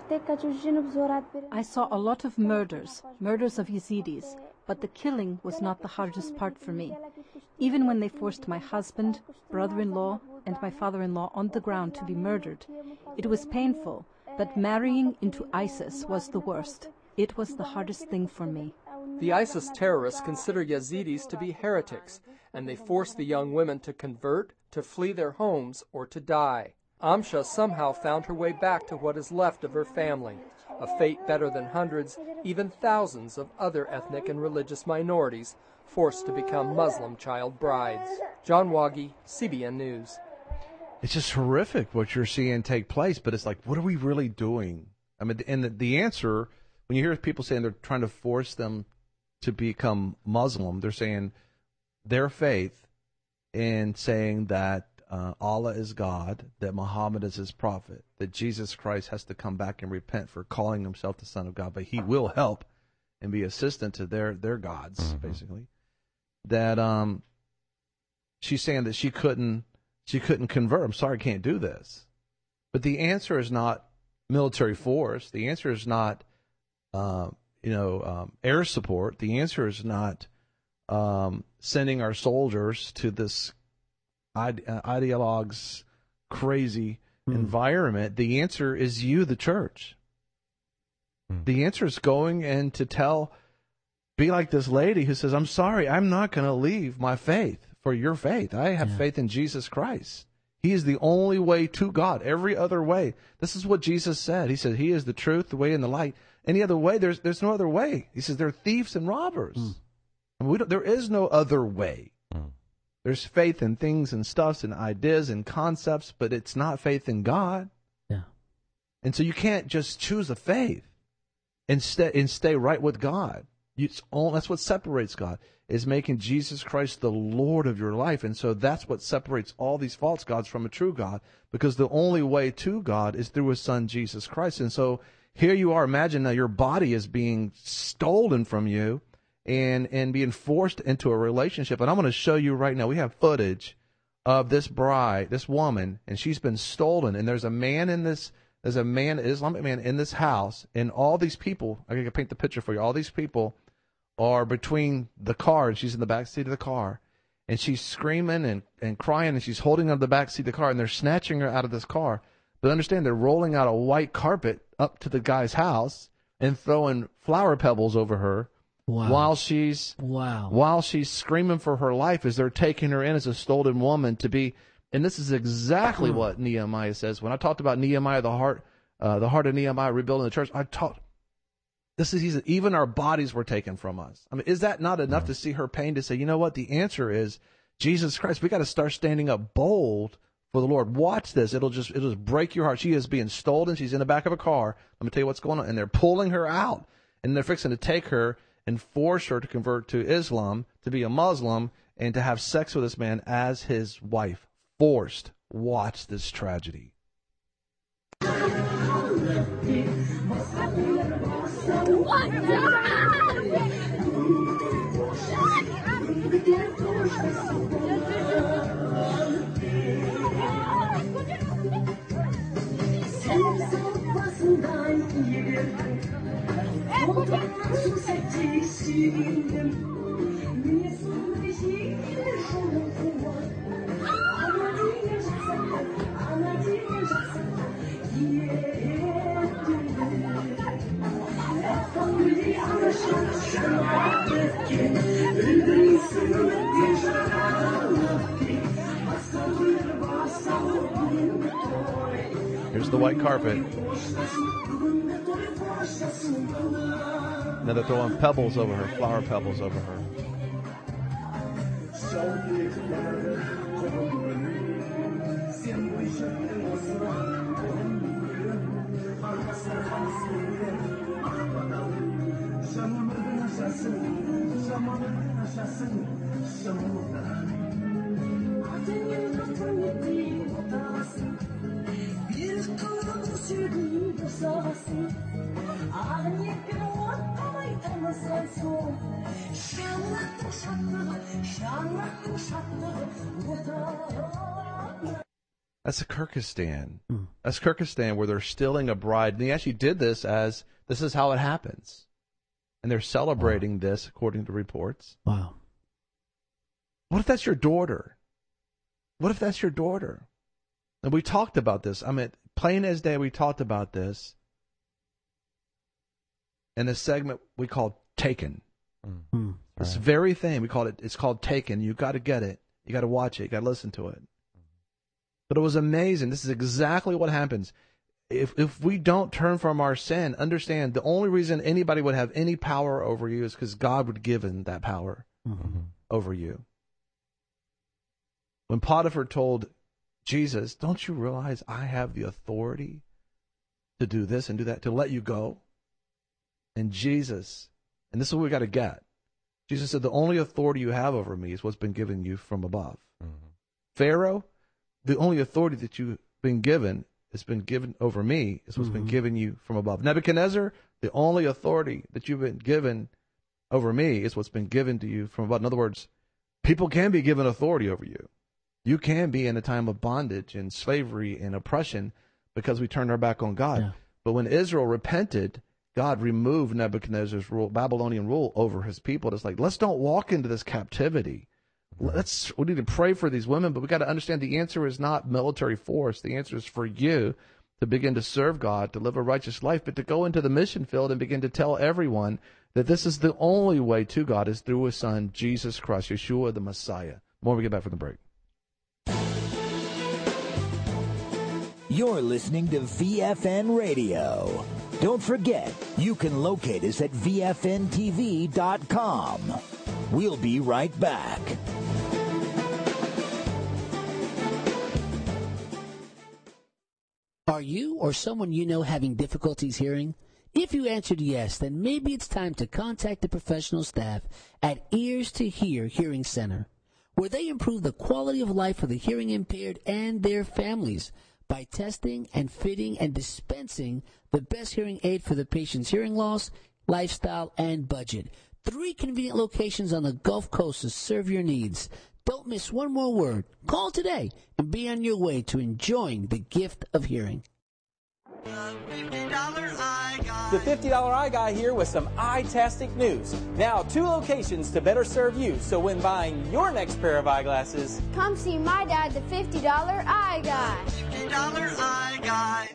I saw a lot of murders of Yazidis, but the killing was not the hardest part for me. Even when they forced my husband, brother-in-law, and my father-in-law on the ground to be murdered, it was painful, but marrying into ISIS was the worst. It was the hardest thing for me. The ISIS terrorists consider Yazidis to be heretics, and they force the young women to convert, to flee their homes, or to die. Amsha somehow found her way back to what is left of her family, a fate better than hundreds, even thousands of other ethnic and religious minorities forced to become Muslim child brides. John Waggy, CBN News. It's just horrific what you're seeing take place, but it's what are we really doing? And the answer, when you hear people saying they're trying to force them to become Muslim, they're saying their faith in saying that Allah is God, that Muhammad is his prophet, that Jesus Christ has to come back and repent for calling himself the Son of God, but he will help and be assistant to their gods, basically. That she's saying that she couldn't convert. I'm sorry, I can't do this. But the answer is not military force. The answer is not air support. The answer is not sending our soldiers to this ideologues crazy environment. The answer is you, the church. The answer is going and to be like this lady who says, I'm sorry, I'm not going to leave my faith for your faith. I have faith in Jesus Christ. He is the only way to God. Every other way. This is what Jesus said. He said, he is the truth, the way, and the light. Any other way, there's no other way. He says, they're thieves and robbers. There is no other way. There's faith in things and stuffs and ideas and concepts, but it's not faith in God. Yeah. And so you can't just choose a faith and stay right with God. That's what separates God, is making Jesus Christ the Lord of your life. And so that's what separates all these false gods from a true God, because the only way to God is through his son, Jesus Christ. And so here you are. Imagine now your body is being stolen from you and being forced into a relationship. And I'm going to show you right now. We have footage of this bride, this woman, and she's been stolen. And there's an Islamic man in this house, and all these people, I can paint the picture for you. All these people are between the car, and she's in the back seat of the car, and she's screaming and crying, and she's holding on to the back seat of the car, and they're snatching her out of this car. But understand, they're rolling out a white carpet up to the guy's house and throwing flower pebbles over her. Wow. While she's screaming for her life, as they're taking her in as a stolen woman to be. And this is exactly what Nehemiah says. When I talked about Nehemiah, the heart of Nehemiah rebuilding the church, I taught even our bodies were taken from us. I mean, is that not enough to see her pain, to say, you know what? The answer is Jesus Christ. We got to start standing up bold for the Lord. Watch this. It'll just break your heart. She is being stolen. She's in the back of a car. Let me tell you what's going on. And they're pulling her out, and they're fixing to take her and force her to convert to Islam, to be a Muslim, and to have sex with this man as his wife. Forced. Watch this tragedy. Here's the white carpet. Now they're throwing pebbles over her, flower pebbles over her. That's Kyrgyzstan. That's Kyrgyzstan, where they're stealing a bride. And they actually did this as, this is how it happens. And they're celebrating this, according to reports. Wow. What if that's your daughter? What if that's your daughter? And we talked about this. I mean, plain as day, we talked about this in a segment we called Taken. This very thing, it's called Taken. You got to get it. You got to watch it. You got to listen to it. But it was amazing. This is exactly what happens. If we don't turn from our sin, understand the only reason anybody would have any power over you is because God would give him that power over you. When Potiphar told Jesus, don't you realize I have the authority to do this and do that, to let you go? And Jesus, and this is what we got to get. Jesus said, the only authority you have over me is what's been given you from above. Pharaoh, the only authority that you've been given has been given over me is what's been given you from above. Nebuchadnezzar, the only authority that you've been given over me is what's been given to you from above. In other words, people can be given authority over you. You can be in a time of bondage and slavery and oppression because we turned our back on God. Yeah. But when Israel repented, God removed Nebuchadnezzar's Babylonian rule over his people. It's like, let's don't walk into this captivity. We need to pray for these women, but we got to understand the answer is not military force. The answer is for you to begin to serve God, to live a righteous life, but to go into the mission field and begin to tell everyone that this is the only way to God is through his son, Jesus Christ, Yeshua the Messiah. More when we get back from the break. You're listening to VFN Radio. Don't forget, you can locate us at VFNTV.com. We'll be right back. Are Are you or someone you know having difficulties hearing? If you answered yes, then maybe it's time to contact the professional staff at Ears to Hear Hearing Center, where they improve the quality of life for the hearing impaired and their families by testing and fitting and dispensing the best hearing aid for the patient's hearing loss, lifestyle, and budget. 3 convenient locations on the Gulf Coast to serve your needs. Don't miss one more word. Call today and be on your way to enjoying the gift of hearing. The $50 Eye Guy here with some eye-tastic news. Now, 2 locations to better serve you, so when buying your next pair of eyeglasses, come see my dad, the $50 Eye Guy. $50 Eye Guy.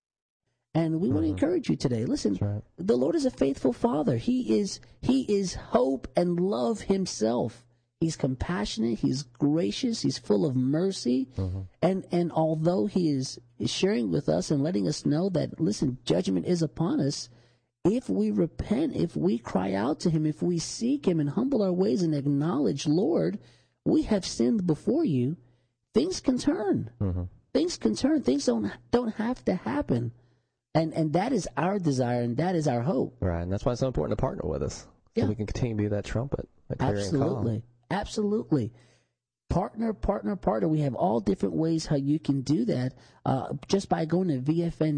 And we want to encourage you today. Listen, the Lord is a faithful Father. He is hope and love himself. He's compassionate. He's gracious. He's full of mercy. And although he is sharing with us and letting us know that, listen, judgment is upon us, if we repent, if we cry out to him, if we seek him and humble our ways and acknowledge, Lord, we have sinned before you, things can turn. Things can turn. Things don't have to happen. And that is our desire, and that is our hope. Right, and that's why it's so important to partner with us, so we can continue to be that trumpet. Absolutely. Absolutely. Partner. We have all different ways how you can do that. Just by going to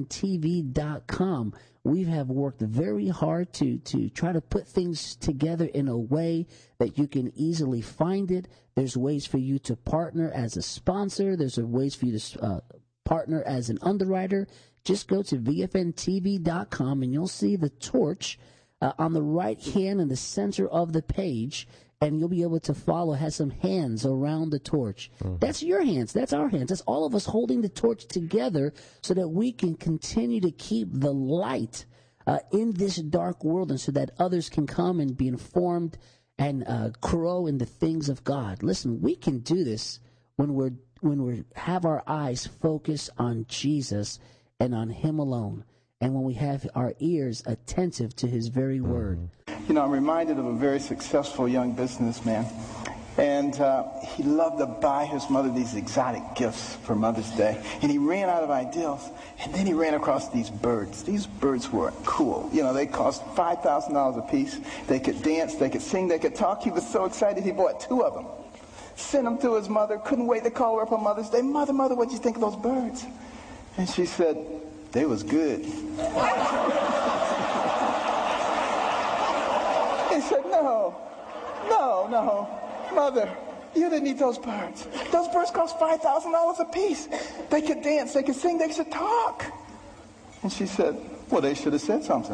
VFNTV.com. We have worked very hard to try to put things together in a way that you can easily find it. There's ways for you to partner as a sponsor. There's ways for you to partner as an underwriter. Just go to VFNTV.com and you'll see the torch on the right hand in the center of the page. And you'll be able to follow. It has some hands around the torch. That's your hands. That's our hands. That's all of us holding the torch together so that we can continue to keep the light in this dark world, and so that others can come and be informed and grow in the things of God. Listen, we can do this when we have our eyes focused on Jesus and on him alone, and when we have our ears attentive to his very word. You know, I'm reminded of a very successful young businessman, and he loved to buy his mother these exotic gifts for Mother's Day, and he ran out of ideals, and then he ran across these birds. These birds were cool. You know, they cost $5,000 a piece. They could dance, they could sing, they could talk. He was so excited he bought 2 of them, sent them to his mother, couldn't wait to call her up on Mother's Day. Mother, what'd you think of those birds? And she said, they was good. He said, no, Mother, you didn't eat those birds. Those birds cost $5,000 a piece. They could dance, they could sing, they could talk. And she said, well, they should have said something.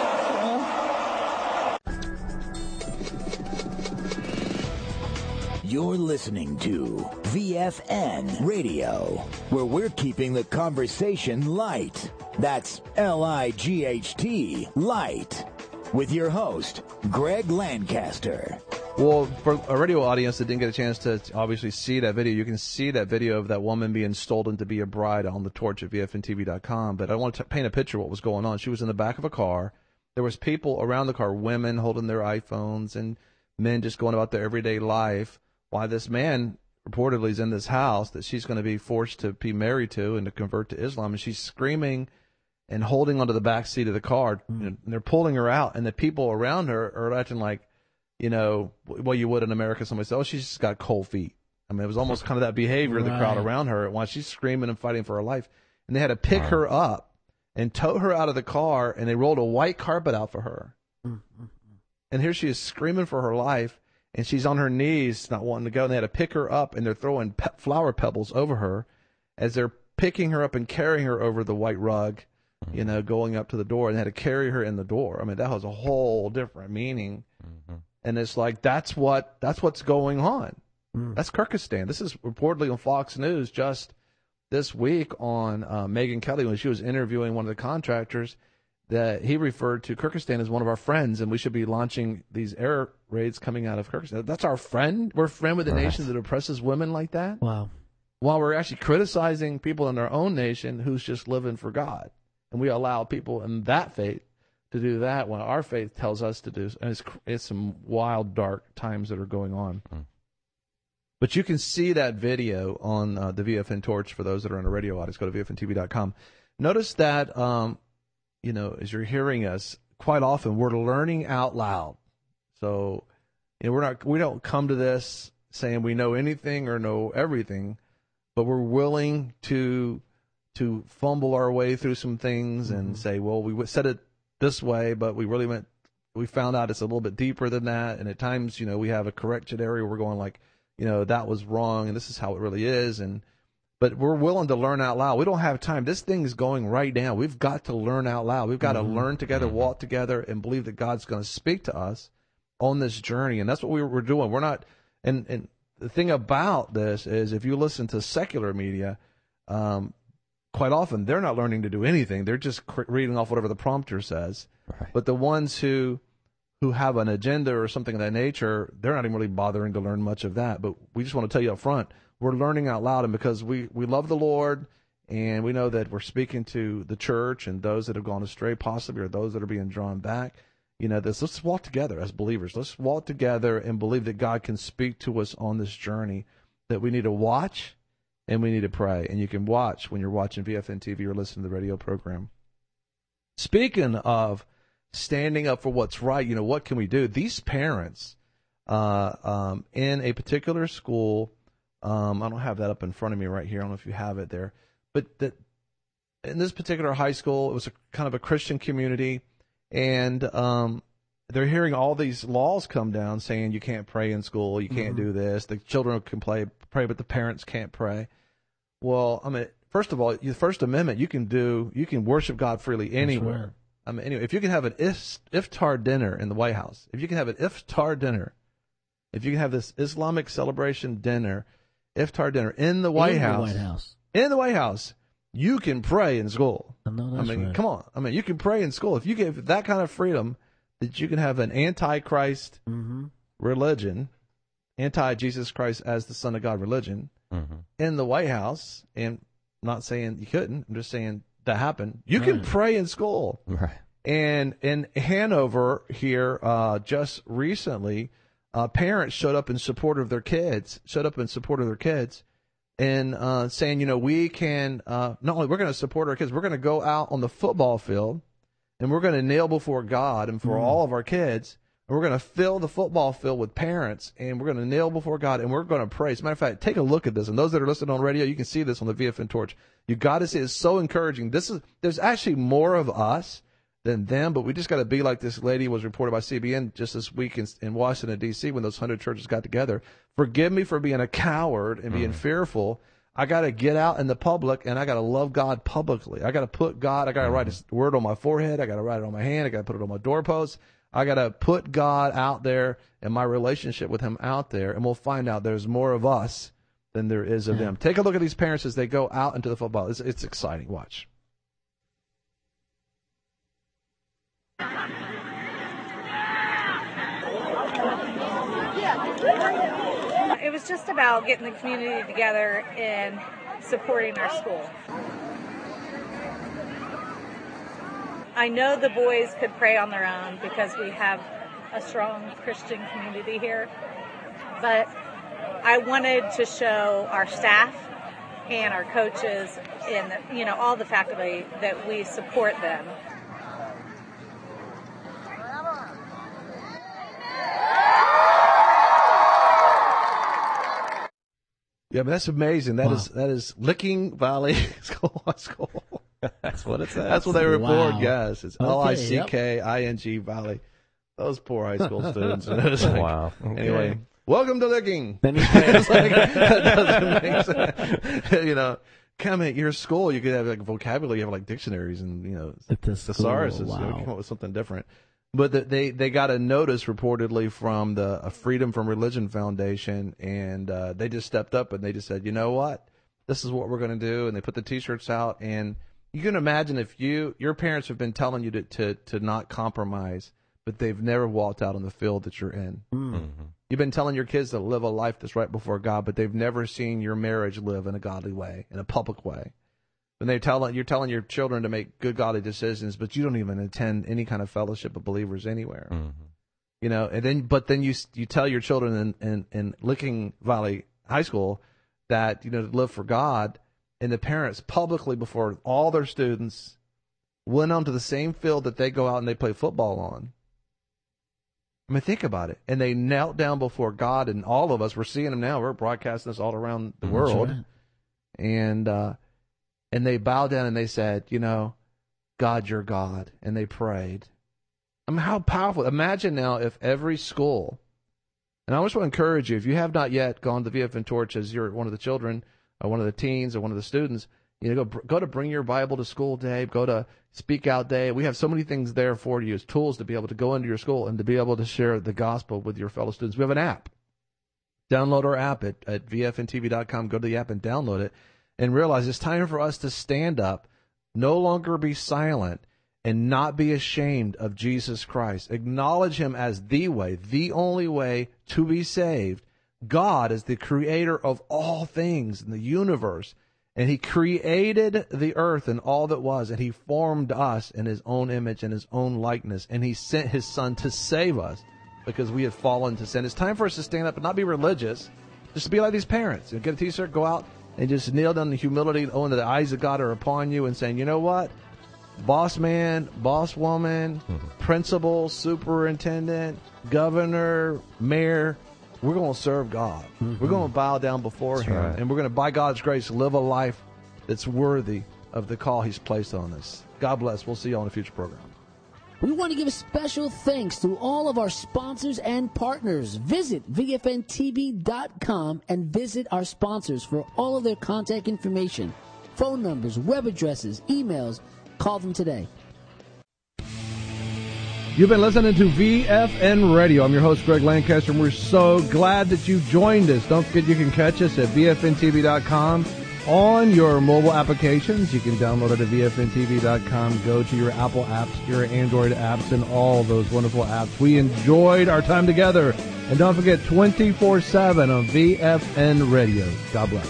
You're listening to VFN Radio, where we're keeping the conversation light. That's L-I-G-H-T, light. With your host, Greg Lancaster. Well, for a radio audience that didn't get a chance to obviously see that video, you can see that video of that woman being stolen to be a bride on the torch at VFNTV.com. But I want to paint a picture of what was going on. She was in the back of a car. There was people around the car, women holding their iPhones and men just going about their everyday life, while this man reportedly is in this house that she's going to be forced to be married to and to convert to Islam. And she's screaming and holding onto the back seat of the car. And they're pulling her out, and the people around her are acting like, you know, well, you would in America. Somebody said, oh, she's just got cold feet. I mean, it was almost kind of that behavior of the crowd around her while she's screaming and fighting for her life. And they had to pick her up and tow her out of the car, and they rolled a white carpet out for her. And here she is screaming for her life, and she's on her knees not wanting to go. And they had to pick her up, and they're throwing flower pebbles over her as they're picking her up and carrying her over the white rug, you know, going up to the door. And they had to carry her in the door. I mean, that has a whole different meaning. And it's like, that's what's going on. That's Kyrgyzstan. This is reportedly on Fox News just this week on Megyn Kelly when she was interviewing one of the contractors, that he referred to Kyrgyzstan as one of our friends, and we should be launching these air raids coming out of Kyrgyzstan. That's our friend? We're a friend with a nation that oppresses women like that? Wow. While we're actually criticizing people in our own nation who's just living for God. And we allow people in that faith to do that when our faith tells us to do. And it's some wild, dark times that are going on. But you can see that video on the VFN Torch for those that are on a radio audience. Go to VFNTV.com. notice that, as you're hearing us, quite often we're learning out loud. So, we don't come to this saying we know anything or know everything, but we're willing to fumble our way through some things and say, well, we said it this way, but we found out it's a little bit deeper than that. And at times, we have a correction area where we're going like, that was wrong and this is how it really is. But we're willing to learn out loud. We don't have time. This thing is going right now. We've got to learn out loud. We've got to learn together, walk together, and believe that God's going to speak to us on this journey. And that's what we're doing. We're not, and the thing about this is if you listen to secular media, quite often they're not learning to do anything. They're just reading off whatever the prompter says. Right. But the ones who have an agenda or something of that nature, they're not even really bothering to learn much of that. But we just want to tell you up front, we're learning out loud, and because we love the Lord, and we know that we're speaking to the church and those that have gone astray possibly, or those that are being drawn back, let's walk together as believers. Let's walk together and believe that God can speak to us on this journey, that we need to watch and we need to pray. And you can watch when you're watching VFN TV or listening to the radio program. Speaking of standing up for what's right, what can we do? These parents in a particular school, I don't have that up in front of me right here. I don't know if you have it there. But in this particular high school, it was a kind of a Christian community, and they're hearing all these laws come down saying you can't pray in school, you can't do this, the children can pray, but the parents can't pray. Well, first of all, the First Amendment, you can worship God freely anywhere. Right. Anyway, if you can have an iftar dinner in the White House, if you can have an iftar dinner, if you can have this Islamic celebration dinner, iftar dinner in the White House. In the White House, you can pray in school. Right. Come on. You can pray in school. If you give that kind of freedom, that you can have an anti-Christ religion, anti-Jesus Christ as the Son of God religion in the White House, and I'm not saying you couldn't, I'm just saying that happened. You can pray in school. Right. And in Hanover here, just recently, parents showed up in support of their kids, and saying, we can, not only we're going to support our kids, we're going to go out on the football field and we're going to kneel before God and for all of our kids, and we're going to fill the football field with parents, and we're going to kneel before God, and we're going to pray. As a matter of fact, take a look at this. And those that are listening on radio, you can see this on the VFN Torch. You got to see it. It's so encouraging. There's actually more of us than them, but we just got to be like this lady was reported by CBN just this week in Washington, D.C., when those 100 churches got together. Forgive me for being a coward and being fearful. I got to get out in the public, and I got to love God publicly. I got to put God, I got to write His word on my forehead. I got to write it on my hand. I got to put it on my doorpost. I got to put God out there and my relationship with Him out there, and we'll find out there's more of us than there is of them. Take a look at these parents as they go out into the football. It's exciting. Watch. It was just about getting the community together and supporting our school. I know the boys could pray on their own because we have a strong Christian community here, but I wanted to show our staff and our coaches and all the faculty that we support them. Yeah, but that's amazing. That is Licking Valley School. That's what it says. That's what they report, guys. It's Licking Valley. Those poor high school students. Wow. Okay. Anyway, welcome to Licking. That doesn't make sense. Come at your school, you could have vocabulary, you have dictionaries and thesauruses. Come up with something different. But they got a notice reportedly from the Freedom from Religion Foundation, and they just stepped up and they just said, you know what, this is what we're going to do, and they put the T-shirts out. And you can imagine if your parents have been telling you to not compromise, but they've never walked out on the field that you're in. Mm-hmm. You've been telling your kids to live a life that's right before God, but they've never seen your marriage live in a godly way, in a public way. And you're telling your children to make good godly decisions, but you don't even attend any kind of fellowship of believers anywhere. Mm-hmm. But then you tell your children in Licking Valley High School that to live for God, and the parents publicly before all their students went onto the same field that they go out and they play football on. I mean, think about it. And they knelt down before God, and all of us, we're seeing them now. We're broadcasting this all around the world. Right. And they bowed down and they said, God, you're God. And they prayed. I mean, how powerful. Imagine now if every school, and I just want to encourage you, if you have not yet gone to VFN Torch as you're one of the children, or one of the teens, or one of the students, go to Bring Your Bible to School Day, go to Speak Out Day. We have so many things there for you as tools to be able to go into your school and to be able to share the gospel with your fellow students. We have an app. Download our app at vfntv.com. Go to the app and download it and realize it's time for us to stand up, no longer be silent, and not be ashamed of Jesus Christ. Acknowledge him as the way, the only way to be saved. God is the creator of all things in the universe. And he created the earth and all that was, and he formed us in his own image and his own likeness, and he sent his son to save us because we had fallen to sin. It's time for us to stand up and not be religious, just to be like these parents. Get a t-shirt, go out, and just kneel down in humility, knowing that the eyes of God are upon you, and saying, you know what? Boss man, boss woman, principal, superintendent, governor, mayor, we're going to serve God. We're going to bow down before him. Right. And we're going to, by God's grace, live a life that's worthy of the call he's placed on us. God bless. We'll see you on a future program. We want to give a special thanks to all of our sponsors and partners. Visit VFNTV.com and visit our sponsors for all of their contact information, phone numbers, web addresses, emails. Call them today. You've been listening to VFN Radio. I'm your host, Greg Lancaster, and we're so glad that you joined us. Don't forget you can catch us at VFNTV.com on your mobile applications. You can download it at VFNTV.com. Go to your Apple apps, your Android apps, and all those wonderful apps. We enjoyed our time together. And don't forget, 24/7 on VFN Radio. God bless.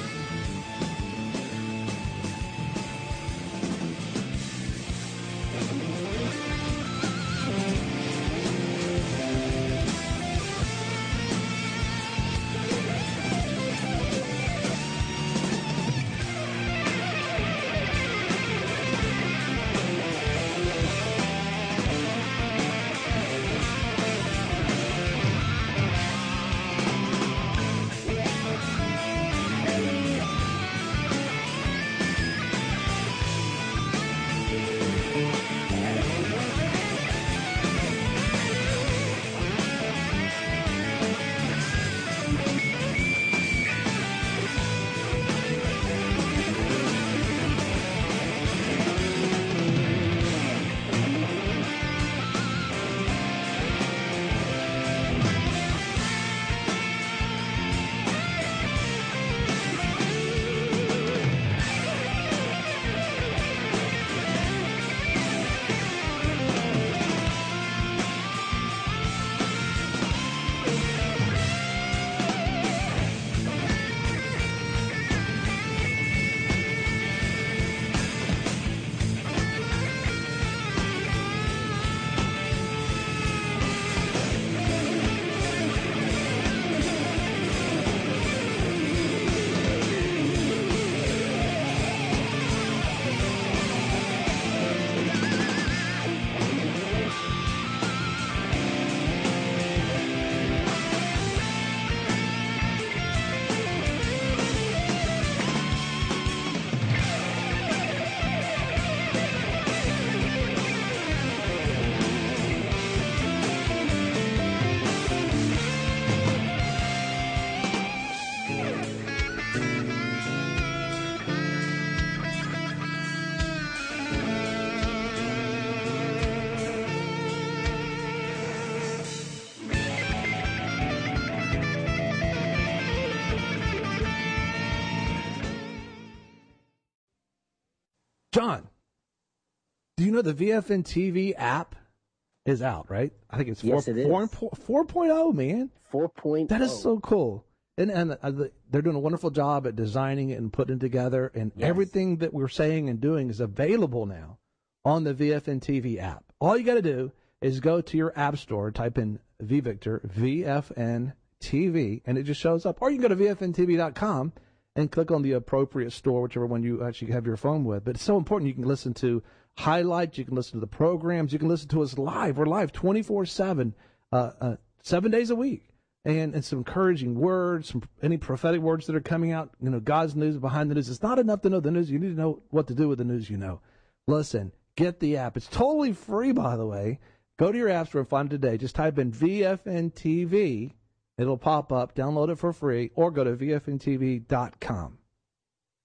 John, do you know the VFN TV app is out, right? I think it's 4.0, man. 4.0. That is so cool. And they're doing a wonderful job at designing it and putting it together. And everything that we're saying and doing is available now on the VFN TV app. All you got to do is go to your app store, type in VVictor, VFN TV, and it just shows up. Or you can go to VFNTV.com and click on the appropriate store, whichever one you actually have your phone with. But it's so important. You can listen to highlights. You can listen to the programs. You can listen to us live. We're live 24/7, 7 days a week. And some encouraging words, any prophetic words that are coming out, God's news behind the news. It's not enough to know the news. You need to know what to do with the news you know. Listen, get the app. It's totally free, by the way. Go to your app store and find it today. Just type in VFN TV. It'll pop up. Download it for free, or go to VFNTV.com.